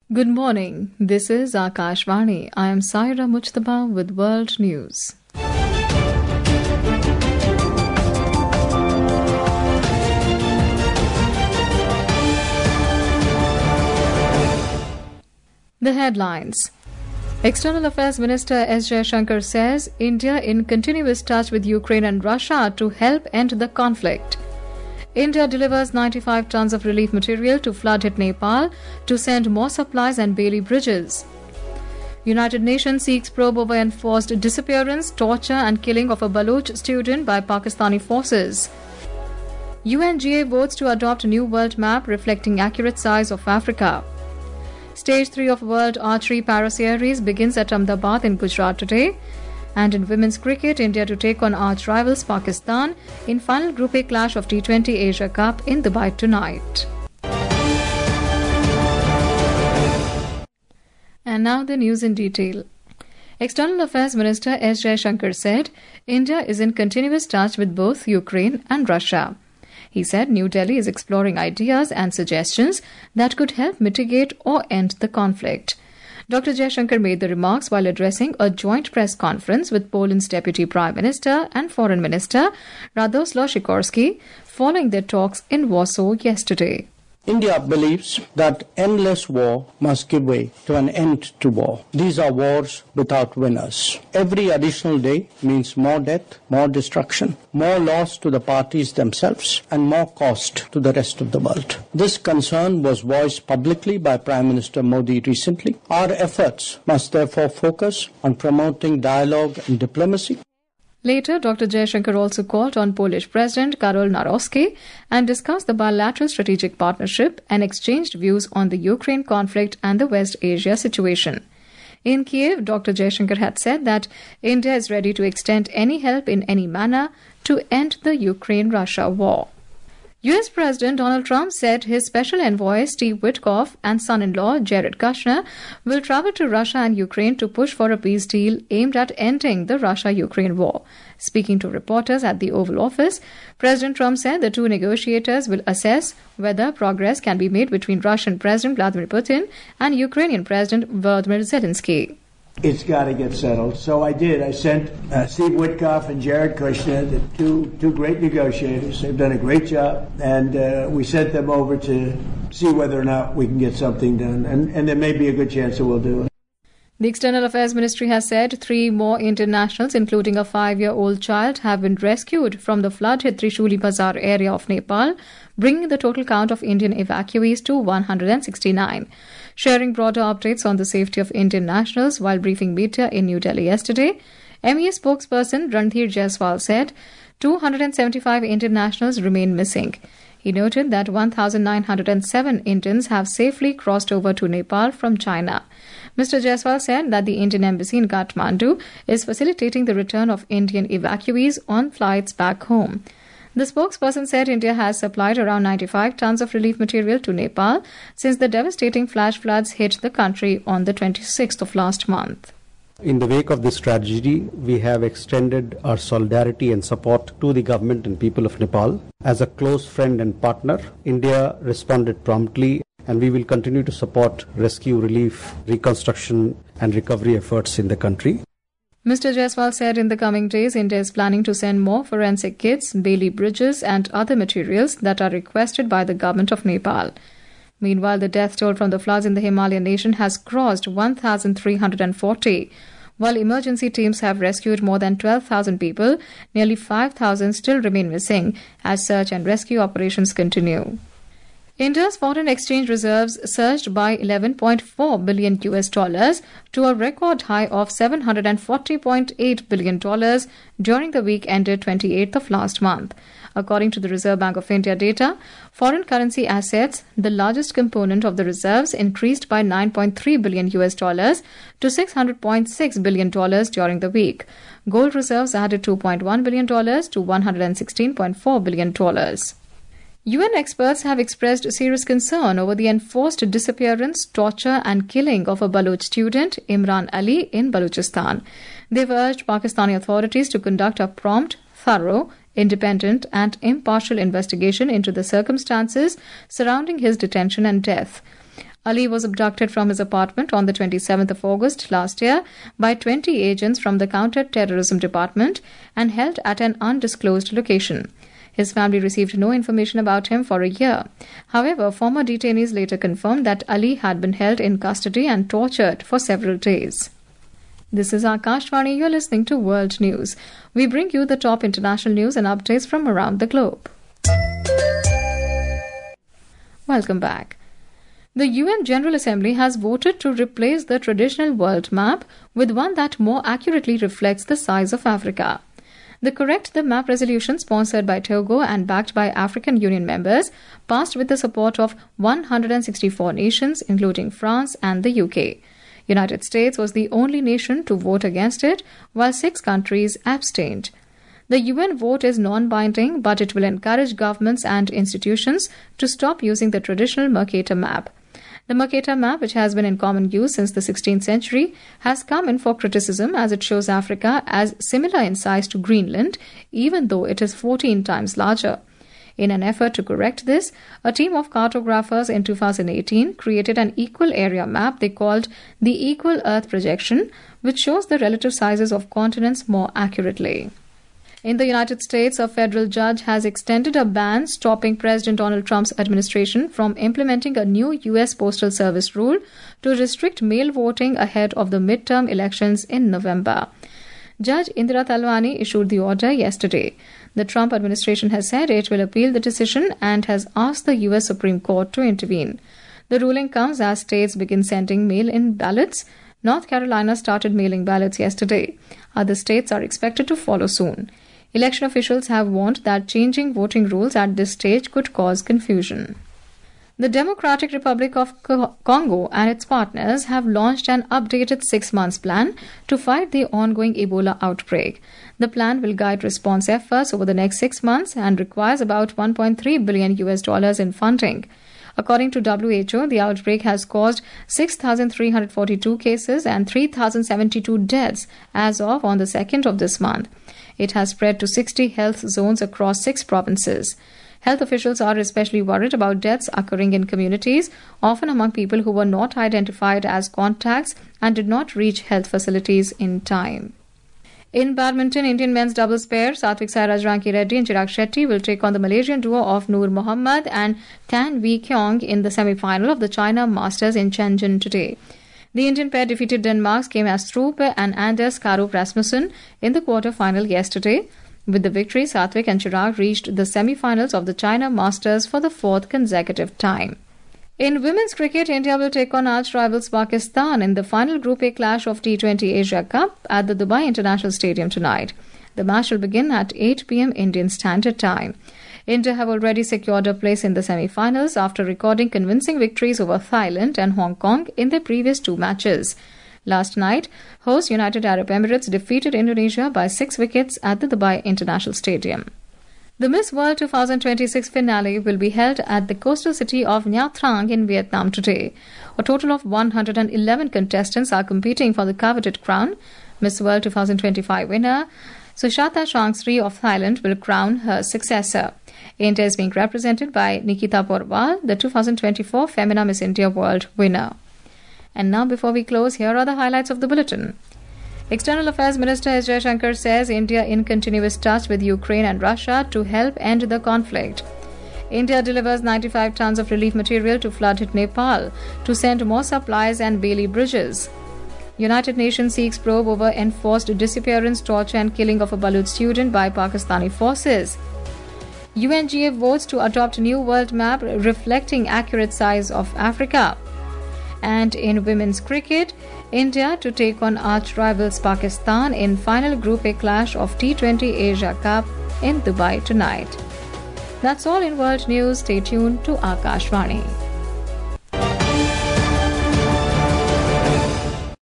Good morning. This is Akashvani. I am Saira Mujtaba with World News. The headlines. External Affairs Minister S. Jaishankar says India in continuous touch with Ukraine and Russia to help end the conflict. India delivers 95 tons of relief material to flood-hit Nepal to send more supplies and Bailey bridges. United Nations seeks probe over enforced disappearance, torture and killing of a Baloch student by Pakistani forces. UNGA votes to adopt a new world map reflecting accurate size of Africa. Stage 3 of World Archery Para Series begins at Ahmedabad in Gujarat today. And in women's cricket, India to take on arch rivals Pakistan in final Group A clash of T20 Asia Cup in Dubai tonight. And now the news in detail. External Affairs Minister S. Jaishankar said India is in continuous touch with both Ukraine and Russia. He said New Delhi is exploring ideas and suggestions that could help mitigate or end the conflict. Dr. Jaishankar made the remarks while addressing a joint press conference with Poland's Deputy Prime Minister and Foreign Minister Radosław Sikorski following their talks in Warsaw yesterday. India believes that endless war must give way to an end to war. These are wars without winners. Every additional day means more death, more destruction, more loss to the parties themselves, and more cost to the rest of the world. This concern was voiced publicly by Prime Minister Modi recently. Our efforts must therefore focus on promoting dialogue and diplomacy. Later, Dr. Jaishankar also called on Polish President Karol Nawrocki and discussed the bilateral strategic partnership and exchanged views on the Ukraine conflict and the West Asia situation. In Kiev, Dr. Jaishankar had said that India is ready to extend any help in any manner to end the Ukraine-Russia war. U.S. President Donald Trump said his special envoy Steve Witkoff and son-in-law Jared Kushner will travel to Russia and Ukraine to push for a peace deal aimed at ending the Russia-Ukraine war. Speaking to reporters at the Oval Office, President Trump said the two negotiators will assess whether progress can be made between Russian President Vladimir Putin and Ukrainian President Volodymyr Zelensky. It's got to get settled. So I did. I sent Steve Witkoff and Jared Kushner, the two great negotiators. They've done a great job. And we sent them over to see whether or not we can get something done. And there may be a good chance that we'll do it. The External Affairs Ministry has said 3 more Indian nationals, including a 5-year-old child, have been rescued from the flood-hit Trishuli Bazar area of Nepal, bringing the total count of Indian evacuees to 169. Sharing broader updates on the safety of Indian nationals while briefing media in New Delhi yesterday, MEA spokesperson Randhir Jaiswal said 275 Indian nationals remain missing. He noted that 1,907 Indians have safely crossed over to Nepal from China. Mr. Jaiswal said that the Indian Embassy in Kathmandu is facilitating the return of Indian evacuees on flights back home. The spokesperson said India has supplied around 95 tons of relief material to Nepal since the devastating flash floods hit the country on the 26th of last month. In the wake of this tragedy, we have extended our solidarity and support to the government and people of Nepal. As a close friend and partner, India responded promptly, and we will continue to support rescue, relief, reconstruction and recovery efforts in the country. Mr. Jaiswal said in the coming days, India is planning to send more forensic kits, Bailey bridges and other materials that are requested by the government of Nepal. Meanwhile, the death toll from the floods in the Himalayan nation has crossed 1,340. While emergency teams have rescued more than 12,000 people, nearly 5,000 still remain missing as search and rescue operations continue. India's foreign exchange reserves surged by $11.4 billion to a record high of $740.8 billion during the week ended 28th of last month. According to the Reserve Bank of India data, foreign currency assets, the largest component of the reserves, increased by $9.3 billion to $600.6 billion during the week. Gold reserves added $2.1 billion to $116.4 billion. UN experts have expressed serious concern over the enforced disappearance, torture and killing of a Baloch student, Imran Ali, in Balochistan. They've urged Pakistani authorities to conduct a prompt, thorough, independent and impartial investigation into the circumstances surrounding his detention and death. Ali was abducted from his apartment on the 27th of August last year by 20 agents from the Counter-Terrorism Department and held at an undisclosed location. His family received no information about him for a year. However, former detainees later confirmed that Ali had been held in custody and tortured for several days. This is Akashvani. You're listening to World News. We bring you the top international news and updates from around the globe. Welcome back. The UN General Assembly has voted to replace the traditional world map with one that more accurately reflects the size of Africa. The Correct the Map resolution, sponsored by Togo and backed by African Union members, passed with the support of 164 nations, including France and the UK. United States was the only nation to vote against it, while 6 countries abstained. The UN vote is non-binding, but it will encourage governments and institutions to stop using the traditional Mercator map. The Mercator map, which has been in common use since the 16th century, has come in for criticism as it shows Africa as similar in size to Greenland, even though it is 14 times larger. In an effort to correct this, a team of cartographers in 2018 created an equal area map they called the Equal Earth Projection, which shows the relative sizes of continents more accurately. In the United States, a federal judge has extended a ban stopping President Donald Trump's administration from implementing a new U.S. Postal Service rule to restrict mail voting ahead of the midterm elections in November. Judge Indira Talwani issued the order yesterday. The Trump administration has said it will appeal the decision and has asked the U.S. Supreme Court to intervene. The ruling comes as states begin sending mail-in ballots. North Carolina started mailing ballots yesterday. Other states are expected to follow soon. Election officials have warned that changing voting rules at this stage could cause confusion. The Democratic Republic of Congo and its partners have launched an updated 6-month plan to fight the ongoing Ebola outbreak. The plan will guide response efforts over the next 6 months and requires about $1.3 billion in funding. According to WHO, the outbreak has caused 6,342 cases and 3,072 deaths as of on the 2nd of this month. It has spread to 60 health zones across 6 provinces. Health officials are especially worried about deaths occurring in communities, often among people who were not identified as contacts and did not reach health facilities in time. In badminton, Indian men's doubles pair Satvik Sairaj Ranki Reddy and Chirag Shetty will take on the Malaysian duo of Noor Mohammad and Tan Wee Kiong in the semi-final of the China Masters in Shenzhen today. The Indian pair defeated Denmark's Kim Astrup and Anders Karup Rasmussen in the quarter-final yesterday. With the victory, Satvik and Chirag reached the semi-finals of the China Masters for the 4th consecutive time. In women's cricket, India will take on arch rivals Pakistan in the final Group A clash of T20 Asia Cup at the Dubai International Stadium tonight. The match will begin at 8 p.m. Indian Standard Time. India have already secured a place in the semi-finals after recording convincing victories over Thailand and Hong Kong in their previous 2 matches. Last night, host United Arab Emirates defeated Indonesia by 6 wickets at the Dubai International Stadium. The Miss World 2026 finale will be held at the coastal city of Nha Trang in Vietnam today. A total of 111 contestants are competing for the coveted crown. Miss World 2025 winner Sushata Changsri of Thailand will crown her successor. India is being represented by Nikita Porwal, the 2024 Femina Miss India World winner. And now, before we close, here are the highlights of the bulletin. External Affairs Minister S. Jaishankar says India in continuous touch with Ukraine and Russia to help end the conflict. India delivers 95 tons of relief material to flood-hit Nepal to send more supplies and Bailey bridges. United Nations seeks probe over enforced disappearance, torture and killing of a Baluch student by Pakistani forces. UNGA votes to adopt new world map reflecting accurate size of Africa. And in women's cricket, India to take on arch rivals Pakistan in final Group A clash of T20 Asia Cup in Dubai tonight. That's all in World News. Stay tuned to Akashvani.